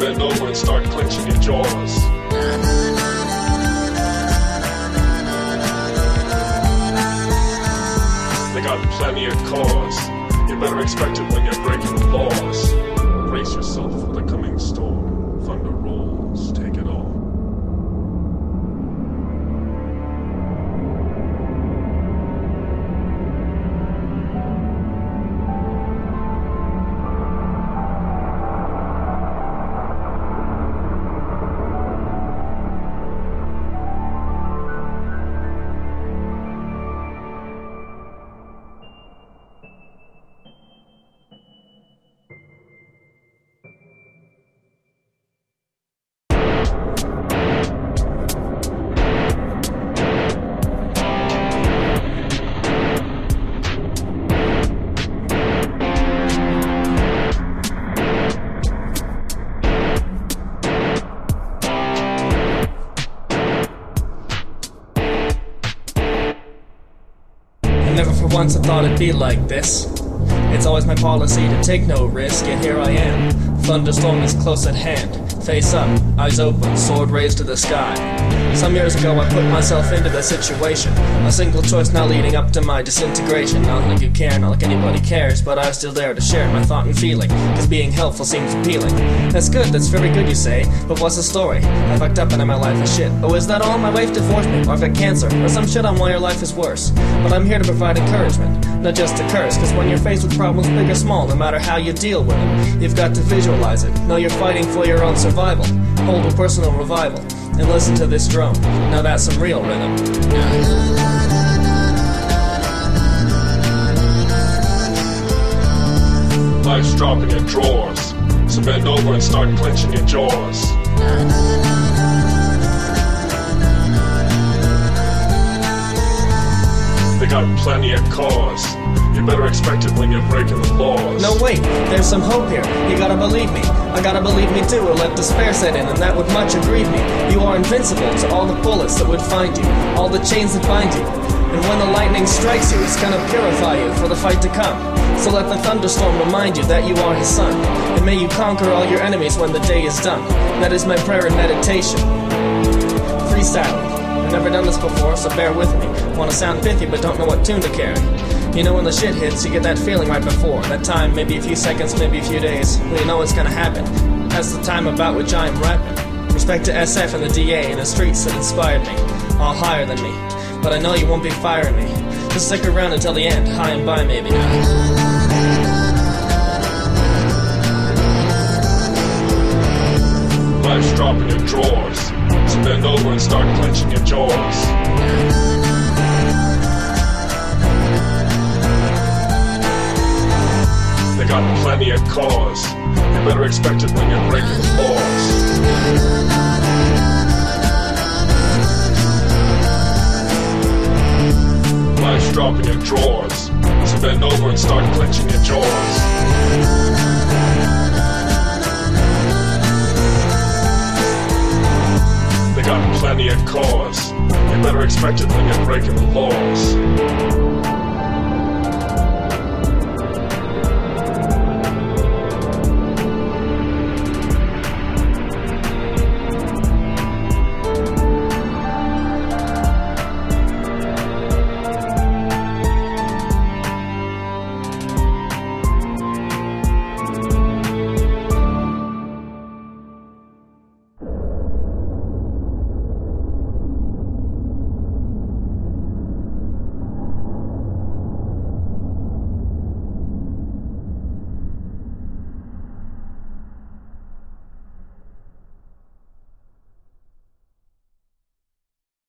bend over and start clenching your jaws. They got plenty of cause. You better expect it when you're breaking the laws. Brace yourself for the coming storm. Thunder rolls, take it all. Never for once I thought it'd be like this. It's always my policy to take no risk, yet here I am. Thunderstorm is close at hand. Face up, eyes open, sword raised to the sky. Some years ago I put myself into the situation. A single choice now leading up to my disintegration. Not like you care, not like anybody cares, but I still dare to share my thought and feeling, cause being helpful seems appealing. That's good, that's very good you say, but what's the story? I fucked up and my life is shit. Oh, is that all? My wife divorced me, or I've got cancer, or some shit on why your life is worse. But I'm here to provide encouragement, not just a curse, cause when you're faced with problems big or small, no matter how you deal with them, you've got to visualize it. Know you're fighting for your own survival. Hold a personal revival, and listen to this drum. Now that's some real rhythm. Life's dropping your drawers, so bend over and start clenching your jaws. They got plenty of cause. You better expect it when you're breaking the laws. No wait, there's some hope here. You gotta believe me. I gotta believe me too, or let despair set in, and that would much aggrieve me. You are invincible to all the bullets that would find you, all the chains that bind you. And when the lightning strikes you, it's gonna purify you for the fight to come. So let the thunderstorm remind you that you are his son, and may you conquer all your enemies when the day is done. That is my prayer and meditation. Freestyling. I've never done this before, so bear with me. Wanna sound pithy, but don't know what tune to carry. You know when the shit hits, you get that feeling right before. That time, maybe a few seconds, maybe a few days. Well, you know it's gonna happen. That's the time about which I am rapping. Respect to SF and the DA and the streets that inspired me. All higher than me. But I know you won't be firing me. Just stick around until the end. High and by, maybe. Life's dropping your drawers, so bend over and start clenching your jaws. They got plenty of cause. You better expect it when you're breaking the laws. Life's dropping your drawers, so bend over and start clenching your jaws. They got plenty of cause. You better expect it when you're breaking the laws.